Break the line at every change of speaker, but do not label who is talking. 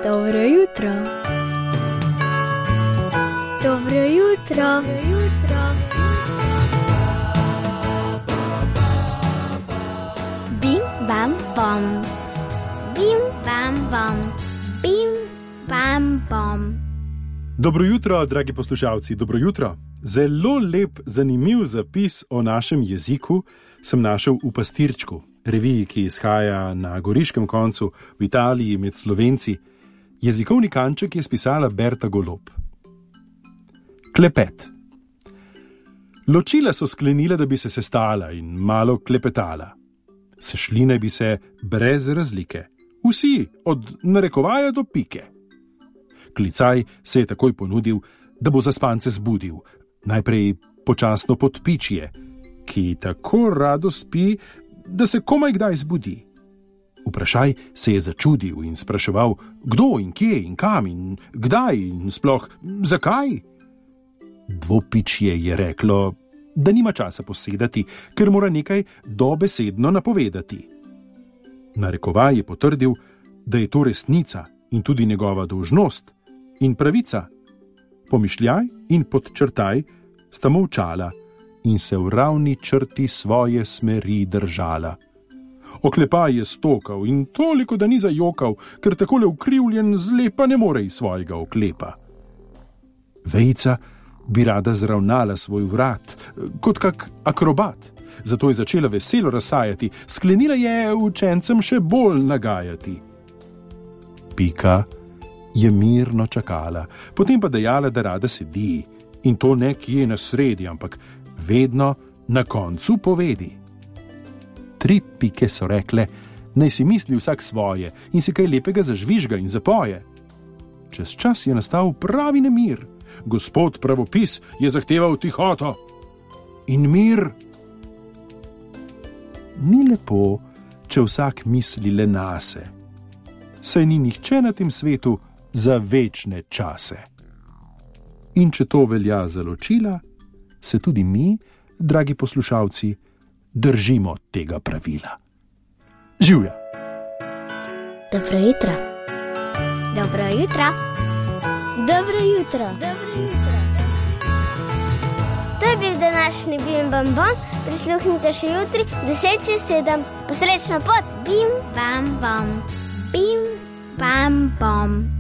Dobro jutro. Dobro jutro. Bim, bam, bom. Bim, bam, bom. Bim, bam, bom.
Dobro jutro, dragi poslušalci, dobro jutro. Zelo lep, zanimiv zapis o našem jeziku sem našel v Pastirčku, reviji, ki izhaja na goriškem koncu v Italiji med Slovenci. Jezikovni kanček je spisala Berta Golob. Klepet. Ločila so sklenila, da bi se sestala in malo klepetala. Sešli naj bi se brez razlike. Vsi, od narekovaja do pike. Klicaj se je takoj ponudil, da bo zaspance zbudil. Najprej počasno podpičje, ki tako rado spi, da se komaj kdaj zbudi. Vprašaj se je začudil in spraševal, kdo in kje in kam in kdaj in sploh zakaj. Dvopičje je reklo, da nima časa posedati, ker mora nekaj dobesedno napovedati. Narekovaj je potrdil, da je to resnica in tudi njegova dolžnost in pravica. Pomišljaj in podčrtaj sta molčala in se v ravni črti svoje smeri držala. Oklepaj je stokal in toliko, da ni zajokal, ker takole ukrivljen zlepa ne more iz svojega oklepa. Vejica bi rada zravnala svoj vrat, kot kak akrobat, zato je začela veselo razsajati, sklenila je učencem še bolj nagajati. Pika je mirno čakala, potem pa dejala, da rada sedi, in to nekje na sredi, ampak vedno na koncu povedi. 3 pike so rekle, naj si misli vsak svoje in si kaj lepega zažvižga in zapoje. Čez čas je nastal pravi nemir. Gospod pravopis je zahteval tihoto in mir. Ni lepo, če vsak misli le nase, saj ni nihče na tem svetu za večne čase. In če to velja za ločila, se tudi mi, dragi poslušalci, držimo tega pravila. Živja!
Dobro jutro. Dobro jutro. Dobro jutro. Dobro jutro. To je bil današnji Bim Bam Bom. Prisluhnite še jutri 10:07. Posrečno pot. Bim Bam Bom. Bim Bam Bom.